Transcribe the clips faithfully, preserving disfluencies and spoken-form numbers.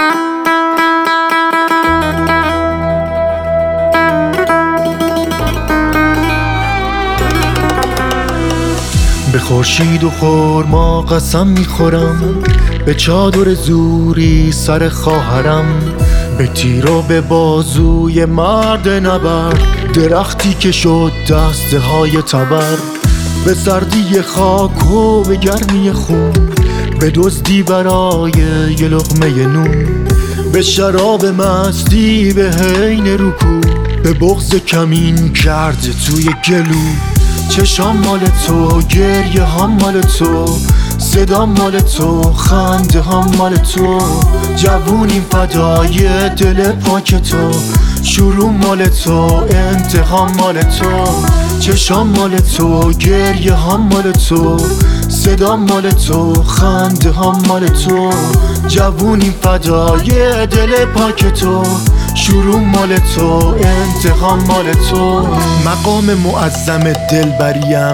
به خورشید و خرما قسم میخورم، به چادر زوری سر خواهرم، به تیر و به بازوی مرد نبرد، درختی که شد دسته های تبر، به سردی خاک و به گرمی خون، به دزدی برای یه لقمه نون، به شراب مستی به حین رکوع، به بغض کمین کرد توی گلو. چشام مال تو، گریه هم مال تو، صدا مال تو، خنده هم مال تو، جوونیم فدای دل پاک تو، شروع مال تو، انتها مال تو. چشام مال تو، گریه هم مال تو، صدا مال تو، خنده هم مال تو، جوونیم فدای دل پاک تو، شروع مال تو، انتها مال تو. مقام معظم دلبریم،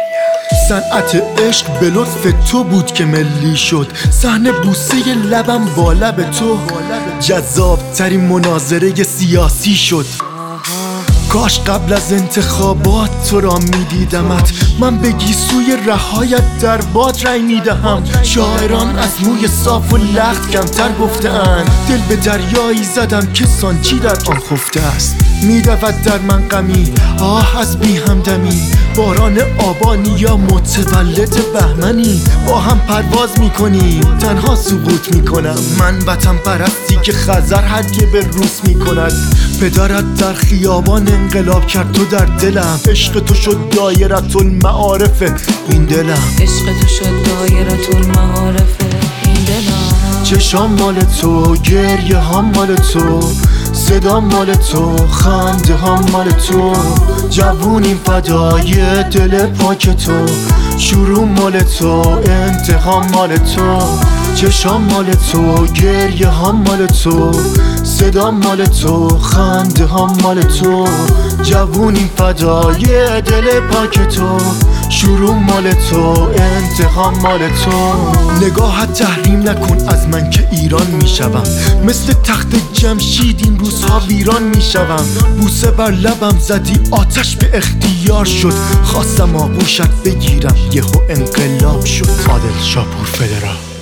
صنعت عشق به لطف تو بود که ملی شد، صحنه بوسه لبم با لب تو، جذاب ترین مناظره سیاسی شد. کاش قبل از انتخابات تو را میدیدمت، من به گیسوی رهایت در باد رای میدهم. شاعران از موی صاف و لخت کمتر گفته‌اند، دل به دریایی زدم که سانچی در آن خفته است. میدود در من غمی، آه از بی همدمی، باران آبانی یا متولد بهمنی. با هم پرواز میکنیم، تنها سقوط میکنم، من وطن پرستی که خزر هدیه به روس میکند. پدرت در خیابان انقلاب کرد، تو در دلم، عشق تو شد دایرة المعارف این دلم، عشق تو شد دایرة المعارف این دلم. چشام مال تو، گریه هم مال تو، صدا مال تو، خنده هم مال تو، جوونیم فدای دل پاک تو، شروع مال تو، انتها مال تو. چشام مال تو، گریه هم مال تو، صدا مال تو، خنده هم مال تو، جوونیم فدای دل پاک تو، شروع مال تو، انتها مال تو. نگاهت تحریم نکن از من که ایران میشوم، مثل تخت جمشید این روزها ویران میشوم. بوسه بر لبم زدی، آتش به اختیار شد، خواستم آغوشت بگیرم، یهو انقلاب شد. عادل شاپور فدرال.